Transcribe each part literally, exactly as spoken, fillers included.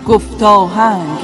گفتاهنگ.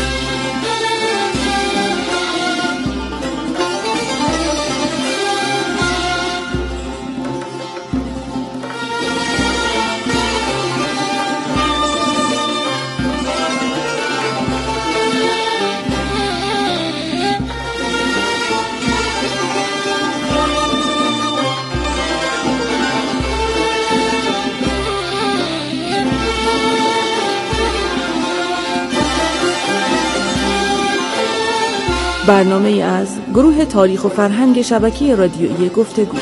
برنامه از گروه تاریخ و فرهنگ شبکه رادیویی گفتگو.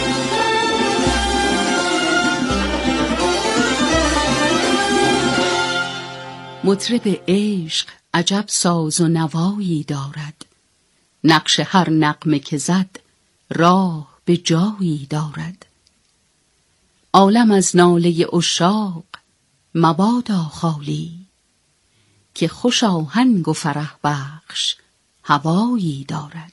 مطرب عشق عجب ساز و نوایی دارد، نقش هر نغمه که زد راه به جایی دارد. عالم از ناله عشاق مبادا خالی، که خوش آهنگ و فرح بخش هوایی دارد.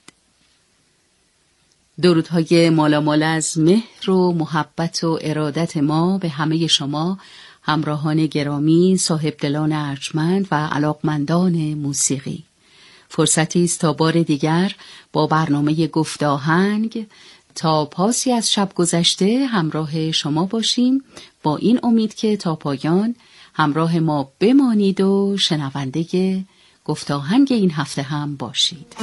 درودهای مالامال از مهر و محبت و ارادت ما به همه شما همراهان گرامی، صاحب دلان ارجمند و علاقمندان موسیقی. فرصتی است تا بار دیگر با برنامه گفتاهنگ تا پاسی از شب گذشته همراه شما باشیم، با این امید که تا پایان همراه ما بمانید و شنونده گفتاهنگ این هفته هم باشید.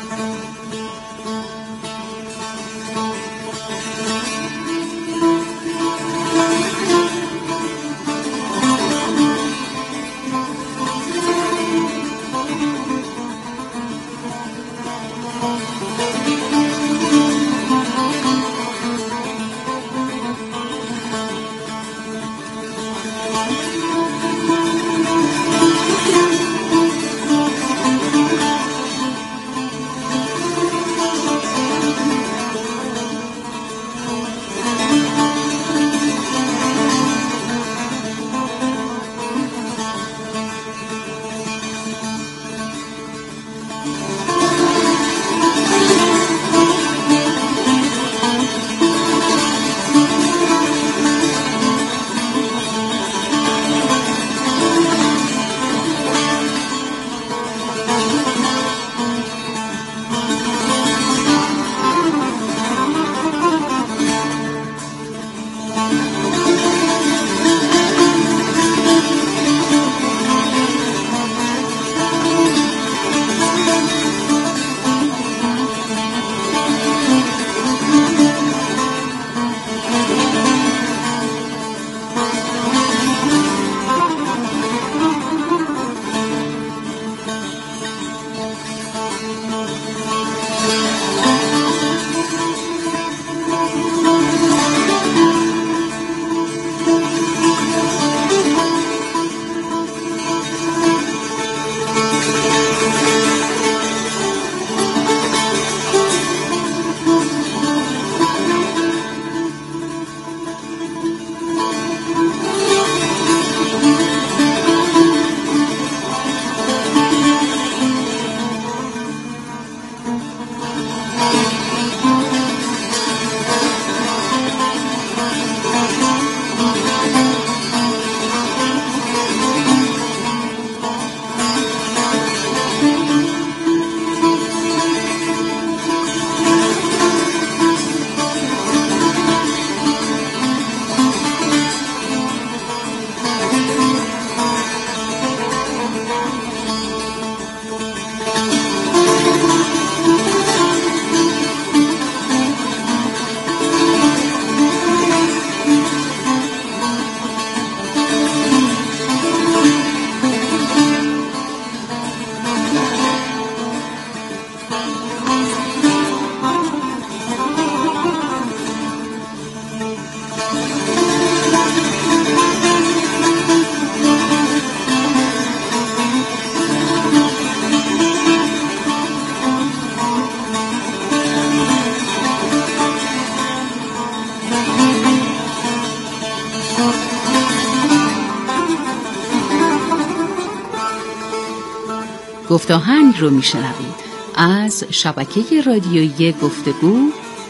گفتاهنگ رو میشنوید از شبکه رادیویی گفتگو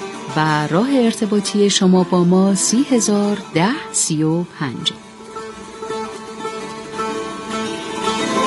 و راه ارتباطی شما با ما سی هزار ده سی و پنج.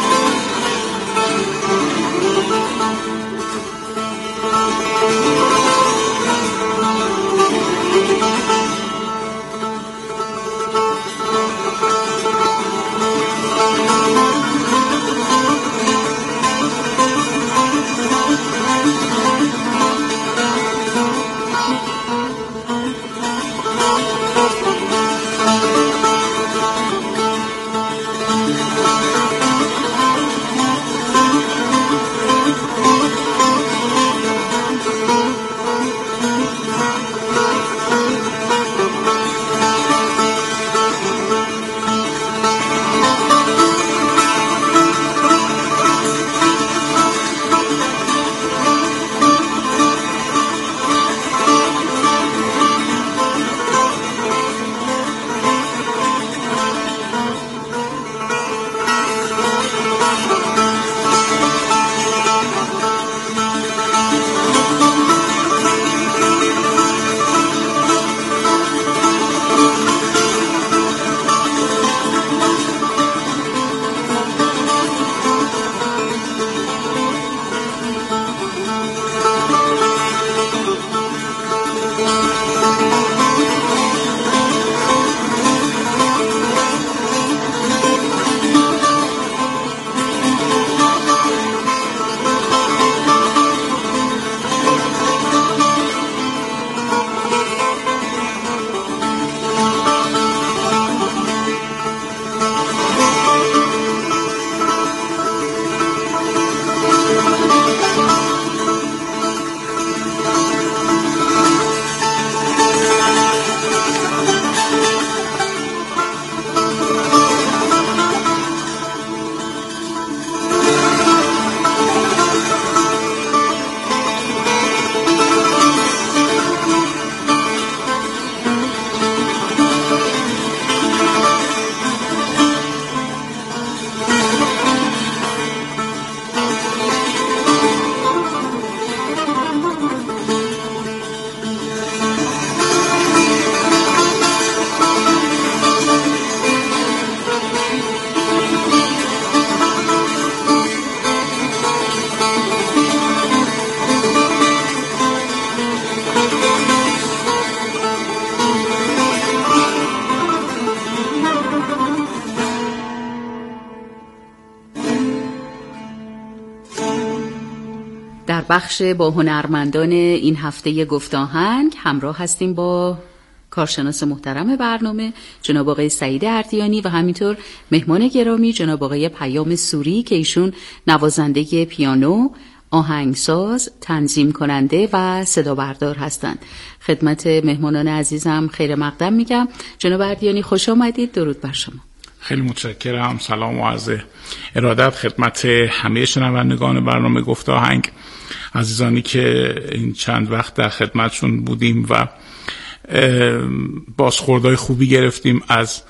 در بخش با هنرمندان این هفته گفت آهنگ همراه هستیم با کارشناس محترم برنامه جناب آقای سعید اردیانی و همینطور مهمان گرامی جناب آقای پیام سوری که ایشون نوازنده پیانو، آهنگساز، تنظیم کننده و صدا بردار هستند. خدمت مهمانان عزیزم خیر مقدم میگم. جناب اردیانی خوش آمدید. درود بر شما. خیلی متشکرم. سلام و عرض ارادت خدمت همه شنوندگان برنامه گفت آهنگ، عزیزانی که این چند وقت در خدمتشون بودیم و بازخوردهای خوبی گرفتیم از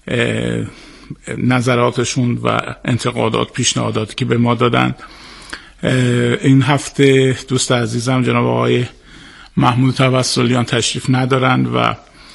نظراتشون و انتقادات، پیشنهاداتی که به ما دادند. این هفته دوست عزیزم جناب آقای محمود توسلیان تشریف ندارند و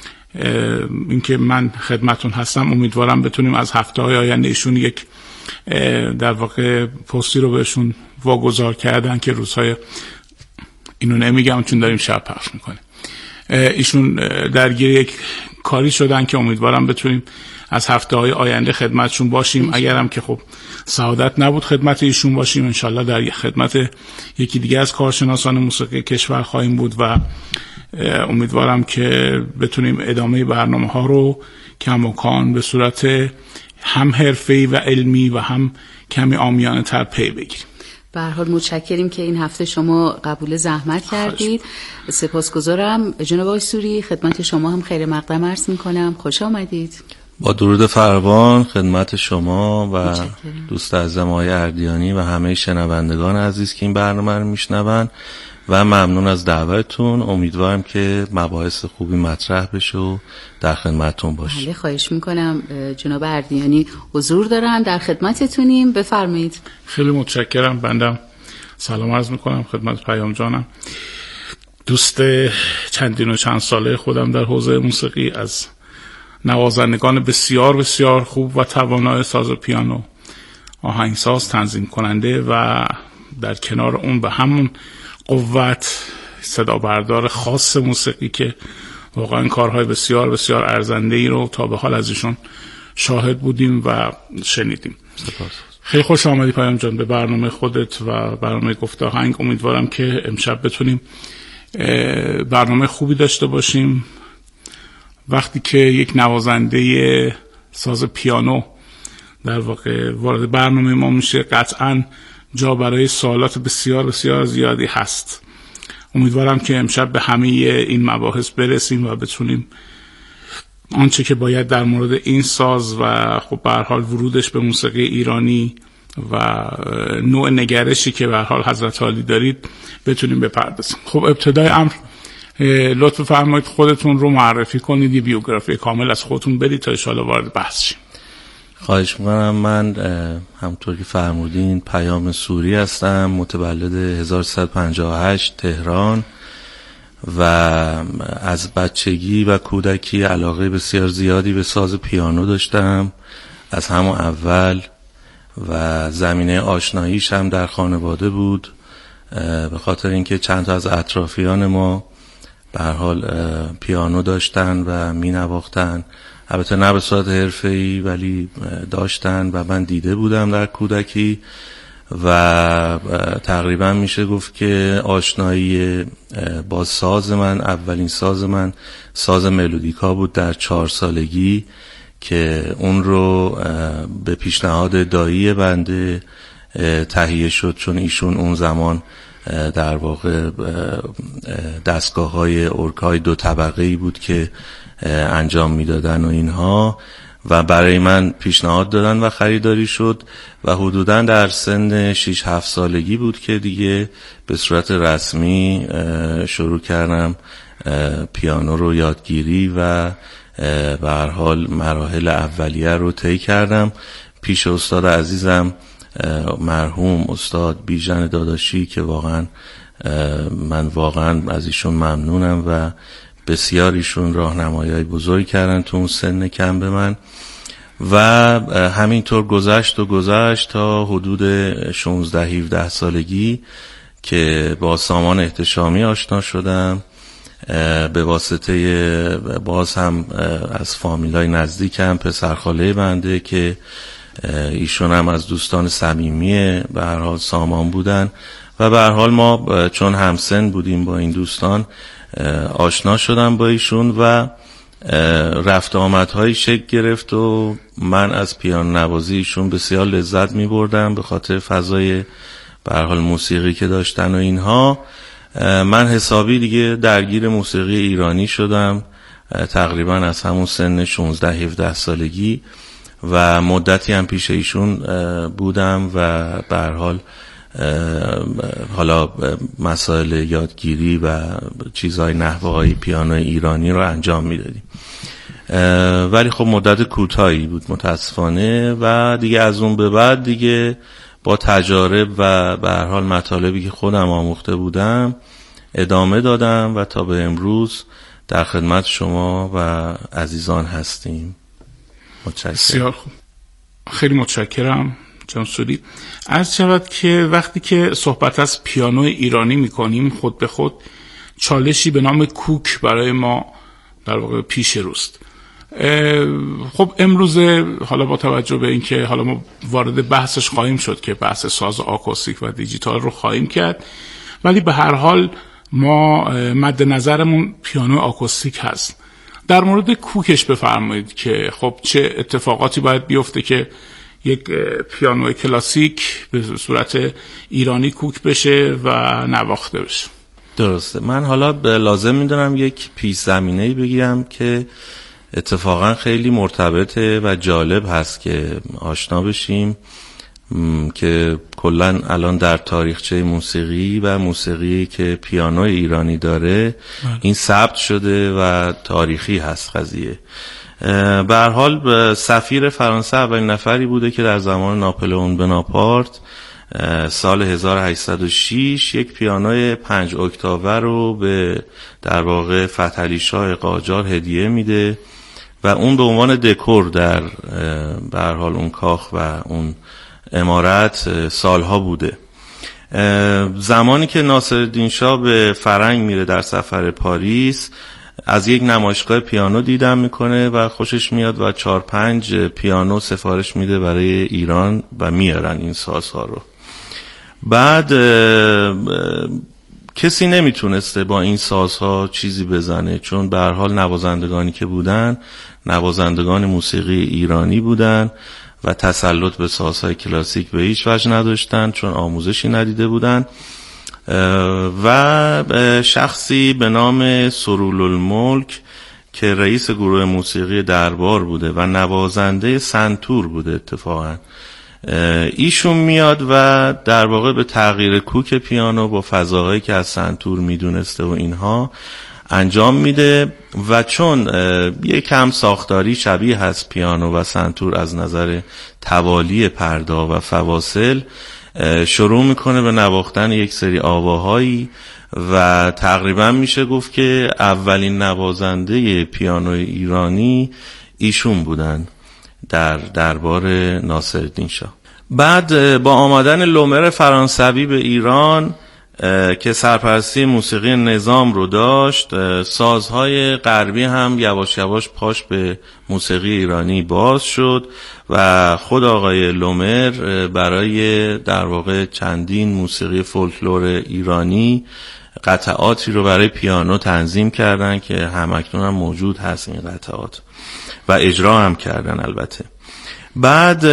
اینکه من خدمتون هستم. امیدوارم بتونیم از هفته های آینده ایشون یک در واقع پستی رو بهشون واگذار کردن که روزهای اینو نمیگم چون داریم شب پخش میکنیم. ایشون درگیر یک کاری شدن که امیدوارم بتونیم از هفته های آینده خدمتشون باشیم. اگرم که خب سعادت نبود خدمت ایشون باشیم، انشالله در خدمت یکی دیگه از کارشناسان موسیقی کشور خواهیم بود و امیدوارم که بتونیم ادامه برنامه ها رو کماکان به صورت هم حرفه‌ای و علمی و هم کمی عامیانه تر پی بگیریم. به هر حال متشکریم که این هفته شما قبول زحمت کردید. سپاسگزارم. جناب آقای سوری خدمت شما هم خیر مقدم عرض میکنم. خوش آمدید. با درود فراوان خدمت شما و متشکرم. دوست عزیزم آقای اردیانی و همه شنوندگان عزیز که این برنامه رو میشنون و ممنون از دعوتتون. امیدوارم که مباحث خوبی مطرح بشه و در خدمتتون باشیم. بله خواهش میکنم. جناب اردیانی حضور دارن، در خدمتتونیم. بفرمایید. خیلی متشکرم. بندم سلام عرض میکنم خدمت پیام جانم، دوست چندین و چند ساله خودم در حوزه موسیقی، از نوازندگان بسیار بسیار خوب و توانای ساز پیانو، آهنگساز، تنظیم کننده و در کنار اون به همون قوت صدا بردار خاص موسیقی که واقعا کارهای بسیار بسیار ارزنده ای رو تا به حال از ایشون شاهد بودیم و شنیدیم. سپاس. خیلی خوش آمدی پیام جان به برنامه خودت و برنامه گفت آهنگ. امیدوارم که امشب بتونیم برنامه خوبی داشته باشیم. وقتی که یک نوازنده ساز پیانو در واقع وارد برنامه ما میشه، قطعاً جا برای سوالات بسیار بسیار زیادی هست. امیدوارم که امشب به همه این مباحث برسیم و بتونیم آنچه که باید در مورد این ساز و خب به هر حال ورودش به موسیقی ایرانی و نوع نگرشی که به هر حال حضرت عالی دارید بتونیم بپردازیم. خب ابتدای امر لطف فرمایید خودتون رو معرفی کنید، یه بیوگرافی کامل از خودتون بدید تا ان شاءالله وارد بحث شیم. خواهش میکنم. من همونطور که فرمودین پیام سوری هستم، متولد هزار و سیصد و پنجاه و هشت تهران و از بچگی و کودکی علاقه بسیار زیادی به ساز پیانو داشتم از همون اول و زمینه آشناییش هم در خانواده بود، به خاطر اینکه چند تا از اطرافیان ما به هر حال پیانو داشتن و می نواختن، البته نه به صورت حرفه‌ای ولی داشتن و من دیده بودم در کودکی و تقریبا میشه گفت که آشنایی با ساز من، اولین ساز من ساز ملودیکا بود در چهار سالگی که اون رو به پیشنهاد دایی بنده تهیه شد، چون ایشون اون زمان در واقع دستگاه های ارگ‌های دو طبقه‌ای بود که انجام میدادن و اینها و برای من پیشنهاد دادن و خریداری شد و حدوداً در سن شش هفت سالگی بود که دیگه به صورت رسمی شروع کردم پیانو رو یادگیری و به هر حال مراحل اولیه رو طی کردم پیش استاد عزیزم مرحوم استاد بیژن داداشی که واقعا من واقعا از ایشون ممنونم و بسیار ایشون راهنمایی بزرگ کردن تو اون سن کم به من و همینطور گذشت و گذشت تا حدود شانزده هفده سالگی که با سامان احتشامی آشنا شدم به واسطه باز هم از فامیلای نزدیکم، پسرخاله بنده که ایشون هم از دوستان صمیمی به هر حال سامان بودن و به هر حال ما چون همسن بودیم با این دوستان آشنا شدم با ایشون و رفت آمدهایی شکل گرفت و من از پیانو نوازی ایشون بسیار لذت می بردم به خاطر فضای به هر حال موسیقی که داشتن و اینها. من حسابی دیگه درگیر موسیقی ایرانی شدم تقریبا از همون سن شانزده هفده سالگی و مدتی هم پیش ایشون بودم و به هر حال حالا مسائل یادگیری و چیزهای نحوه‌های پیانوی ایرانی رو انجام میدادیم، ولی خب مدت کوتاهی بود متاسفانه و دیگه از اون به بعد دیگه با تجارب و به هر حال مطالبی که خودم آموخته بودم ادامه دادم و تا به امروز در خدمت شما و عزیزان هستیم. متشکرم. بسیار خوب، خیلی متشکرم جناب سوری. عرض شود که وقتی که صحبت از پیانو ایرانی میکنیم خود به خود چالشی به نام کوک برای ما در واقع پیش روست. خب امروزه حالا با توجه به اینکه حالا ما وارد بحثش خواهیم شد که بحث ساز آکوستیک و دیجیتال رو خواهیم کرد، ولی به هر حال ما مد نظرمون پیانو آکوستیک هست. در مورد کوکش بفرمایید که خب چه اتفاقاتی باید بیفته که یک پیانو کلاسیک به صورت ایرانی کوک بشه و نواخته بشه. درسته. من حالا لازم میدونم یک پیش زمینه‌ای بگیرم که اتفاقا خیلی مرتبطه و جالب هست که آشنا بشیم که کلن الان در تاریخچه موسیقی و موسیقی که پیانو ایرانی داره این ثبت شده و تاریخی هست قضیه. به هر حال سفیر فرانسه اولین نفری بوده که در زمان ناپلئون بناپارت سال هزار و هشتصد و شش یک پیانوی پنج اکتاوه رو به در واقع فتحعلی شاه قاجار هدیه میده و اون به عنوان دکور در به هر حال اون کاخ و اون عمارت سالها بوده. زمانی که ناصرالدین شاه به فرنگ میره در سفر پاریس از یک نمایشگاه پیانو دیدن میکنه و خوشش میاد و چار پنج پیانو سفارش میده برای ایران و میارن این سازها رو. بعد کسی نمیتونسته با این سازها چیزی بزنه چون به هر حال نوازندگانی که بودن نوازندگان موسیقی ایرانی بودن و تسلط به سازهای کلاسیک به هیچ وجه نداشتن چون آموزشی ندیده بودن و شخصی به نام سرولالملک که رئیس گروه موسیقی دربار بوده و نوازنده سنتور بوده اتفاقا ایشون میاد و در واقع به تغییر کوک پیانو با فضاهایی که از سنتور میدونسته و اینها انجام میده و چون یک کم ساختاری شبیه هست پیانو و سنتور از نظر توالی پردا و فواصل شروع میکنه به نواختن یک سری آواهایی و تقریبا میشه گفت که اولین نوازنده پیانوی ایرانی ایشون بودن در دربار ناصرالدین شاه. بعد با آمدن لومر فرانسوی به ایران که سرپرستی موسیقی نظام رو داشت سازهای غربی هم یواش یواش پاش به موسیقی ایرانی باز شد و خود آقای لومر برای در واقع چندین موسیقی فولکلور ایرانی قطعاتی رو برای پیانو تنظیم کردن که همکنون هم موجود هست این قطعات و اجرا هم کردن. البته بعد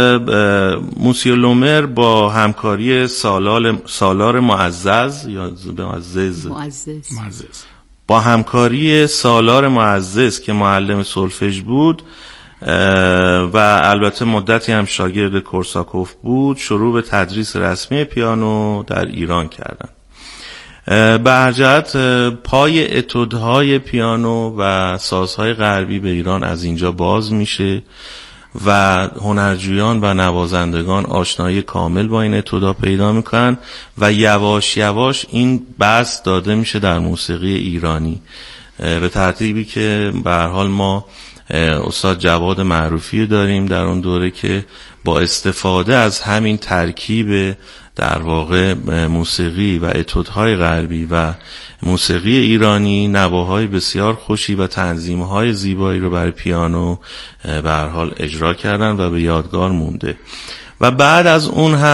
موسیو لومر با همکاری سالار سالار معزز یا معزز معزز با همکاری سالار معزز که معلم سولفژ بود و البته مدتی هم شاگرد کورساکوف بود شروع به تدریس رسمی پیانو در ایران کردن. به هر جهت پای اتودهای پیانو و سازهای غربی به ایران از اینجا باز میشه و هنرجویان و نوازندگان آشنایی کامل با این اتودا پیدا میکنن و یواش یواش این بس داده میشه در موسیقی ایرانی به ترتیبی که به هر حال ما استاد جواد معروفی داریم در اون دوره که با استفاده از همین ترکیب در واقع موسیقی و اتودهای غربی و موسیقی ایرانی نواهای بسیار خوشی و تنظیمهای زیبایی رو برای پیانو به هر حال اجرا کردن و به یادگار مونده. و بعد از اون هم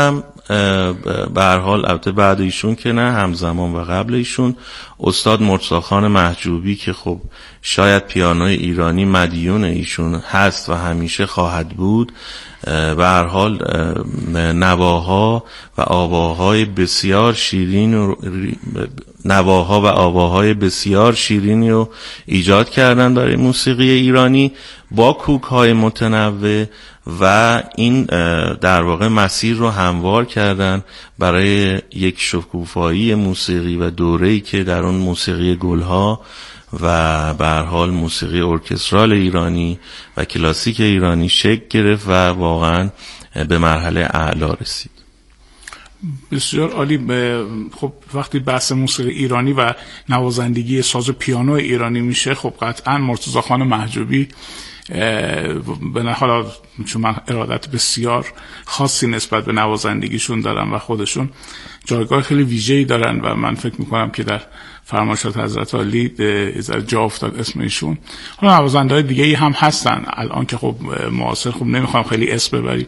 به هر حال البته بعد ایشون که نه، همزمان و قبل ایشون استاد مرتضی محجوبی که خب شاید پیانوی ایرانی مدیون ایشون هست و همیشه خواهد بود، به هر حال نواها و آواهای بسیار شیرین و نواها و آواهای بسیار شیرینی رو ایجاد کردن برای موسیقی ایرانی با کوک‌های متنوع و این در واقع مسیر رو هموار کردن برای یک شکوفایی موسیقی و دوره‌ای که در اون موسیقی گلها و به هر حال موسیقی ارکسترال ایرانی و کلاسیک ایرانی شکل گرفت و واقعا به مرحله اعلا رسید. بسیار عالی. خب وقتی بحث موسیقی ایرانی و نوازندگی ساز پیانو ایرانی میشه، خب قطعا مرتضی خان محجوبی به حالا چون من ارادت بسیار خاصی نسبت به نوازندگیشون دارم و خودشون جایگاه خیلی ویژه‌ای دارن و من فکر میکنم که در فرمایشات حضرت عالی جا افتاد اسم ایشون. حالا نوازنده‌های دیگه‌ای هم هستن الان که خب معاصر، خب نمیخوام خیلی اسم ببریم،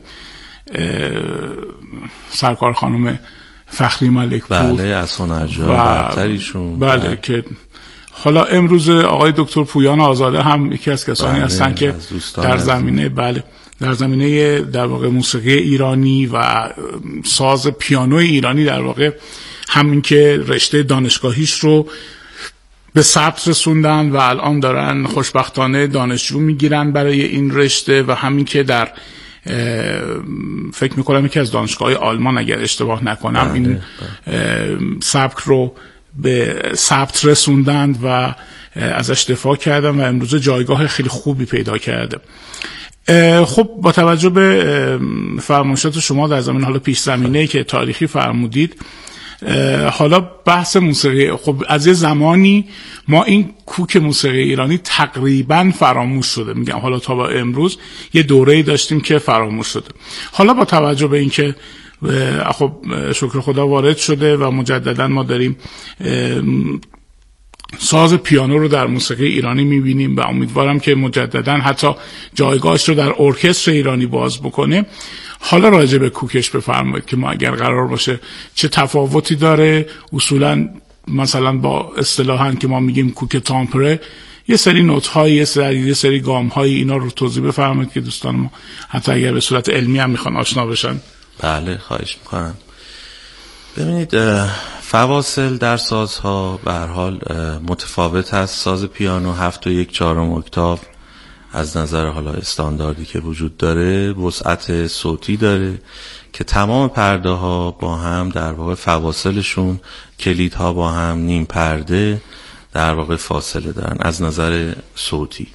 سرکار خانم فخری ملک پور، بله از هنرجویان برتریشون، بله, بله که حالا امروز آقای دکتر پویان آزاده هم یکی از کسانی بله هستن که در زمینه بله در زمینه در واقع موسیقی ایرانی و ساز پیانو ایرانی در واقع همین که رشته دانشگاهیش رو به ثبت رسوندن و الان دارن خوشبختانه دانشجو میگیرن برای این رشته و همین که در فکر میکنم یکی از دانشگاه‌های آلمان اگر اشتباه نکنم این سبک رو به ثبت رسوندند و ازش دفاع کردن و امروز جایگاه خیلی خوبی پیدا کرده. خب با توجه به فرمایشات شما در زمین حالا پیش زمینه‌ای که تاریخی فرمودید، حالا بحث موسیقی، خب از یه زمانی ما این کوک موسیقی ایرانی تقریبا فراموش شده، میگم حالا تا با امروز یه دوره‌ای داشتیم که فراموش شده. حالا با توجه به اینکه خب شکر خدا وارد شده و مجددا ما داریم ساز پیانو رو در موسیقی ایرانی میبینیم و امیدوارم که مجددا حتی جایگاهش رو در ارکستر ایرانی باز بکنه. حالا راجع به کوکش بفرمایید که ما اگر قرار باشه چه تفاوتی داره اصولا مثلا با اصطلاحاً که ما میگیم کوک تامپره، یه سری نوت های یه سری یه سری گام های اینا رو توضیح بفرمایید که دوستان ما حتی اگر به صورت علمی هم میخوان آشنا بشن. بله خواهش میکنم. ببینید فواصل در سازها به هر حال متفاوت هست. ساز پیانو هفت و یک چهارم اکتاف از نظر حالا استانداردی که وجود داره وسعت صوتی داره که تمام پرده ها با هم در واقع فواصلشون، کلیدها با هم نیم پرده در واقع فاصله دارن از نظر صوتی.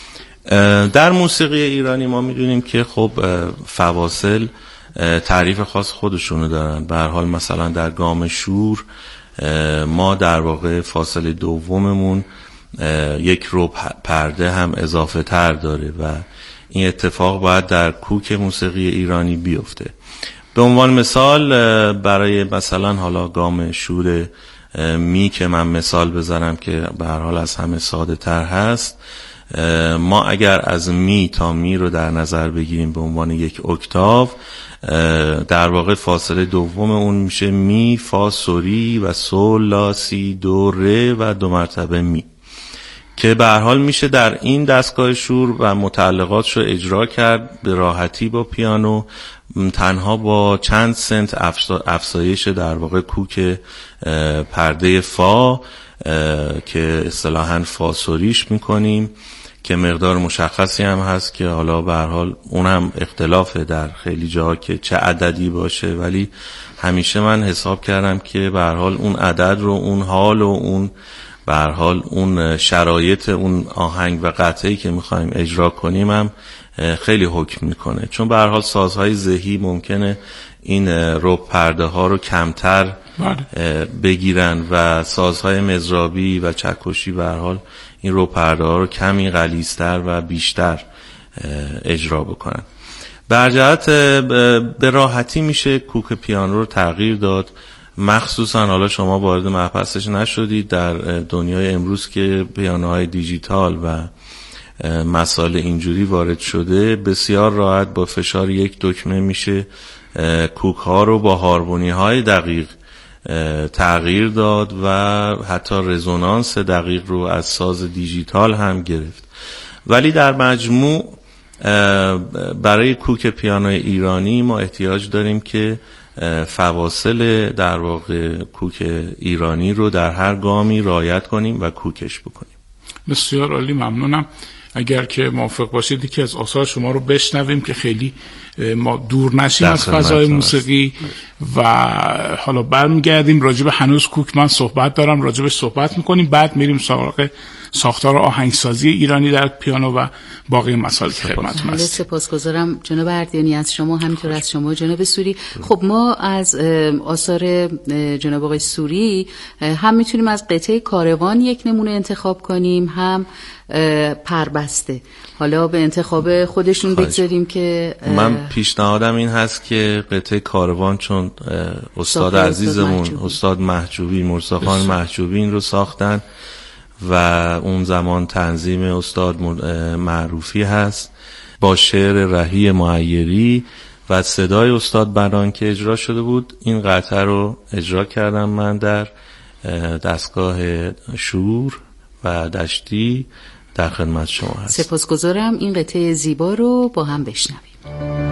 در موسیقی ایرانی ما میدونیم که خب فواصل تعریف خاص خودشونو دارن. به هر حال مثلا در گام شور ما در واقع فاصله دوممون یک رو پرده هم اضافه تر داره و این اتفاق باید در کوک موسیقی ایرانی بیفته. به عنوان مثال برای مثلا حالا گام شور می که من مثال بزنم که به هر حال از همه ساده تر هست، ما اگر از می تا می رو در نظر بگیریم به عنوان یک اکتاف، در واقع فاصله دوم اون میشه می، فا، سوری و سول، لا، سی، دو، ره و دو مرتبه می که به هر حال میشه در این دستگاه شور و متعلقاتش رو اجرا کرد به راحتی با پیانو، تنها با چند سنت افزایش در واقع کوک پرده فا که اصطلاحاً فا سوریش میکنیم که مقدار مشخصی هم هست که حالا به هر حال اونم اختلافه در خیلی جاها که چه عددی باشه، ولی همیشه من حساب کردم که به هر حال اون عدد رو اون حال و اون به هر حال اون شرایط اون آهنگ و قطعی که میخوایم اجرا کنیم هم خیلی حکم میکنه، چون به هر حال سازهای ذهی ممکنه این رب پرده ها رو کمتر بگیرن و سازهای مضرابی و چکشی به هر حال این رب پرده ها رو کمی غلیظتر و بیشتر اجرا بکنن. بر جهت به راحتی میشه کوک پیانو رو تغییر داد، مخصوصا حالا شما وارد مبحثش نشدید در دنیای امروز که پیانوهای دیجیتال و مسائل اینجوری وارد شده، بسیار راحت با فشار یک دکمه میشه کوک ها رو با هارمونی های دقیق تغییر داد و حتی رزونانس دقیق رو از ساز دیجیتال هم گرفت. ولی در مجموع برای کوک پیانوی ایرانی ما احتیاج داریم که فواصل در واقع کوک ایرانی رو در هر گامی رعایت کنیم و کوکش بکنیم. بسیار عالی، ممنونم. اگر که موافق باشید یکی از آثار شما رو بشنویم که خیلی ما دور نشیم از فضای موسیقی و حالا برمیگردیم راجع به هنوز کوک من صحبت دارم، راجع به صحبت میکنیم، بعد میریم سراغ ساختار آهنگسازی ایرانی در پیانو و باقی مسائل که خدمتتون هست. سپاسگزارم جناب اردیانی از شما، همینطور از شما جناب سوری. خب ما از آثار جناب آقای سوری هم میتونیم از قطعه کاروان یک نمونه انتخاب کنیم، هم پربسته. حالا به انتخاب خودشون بگذاریم که من پیشنهادم این هست که قطعه کاروان چون استاد عزیزمون استاد, استاد محجوبی مرزا خان محجوبی این رو ساختن و اون زمان تنظیم استاد معروفی هست با شعر رهی معیری و صدای استاد بنان که اجرا شده بود، این قطعه رو اجرا کردم من در دستگاه شور و دشتی در خدمت شما هست. سپاسگزارم. این قطعه زیبا رو با هم بشنویم.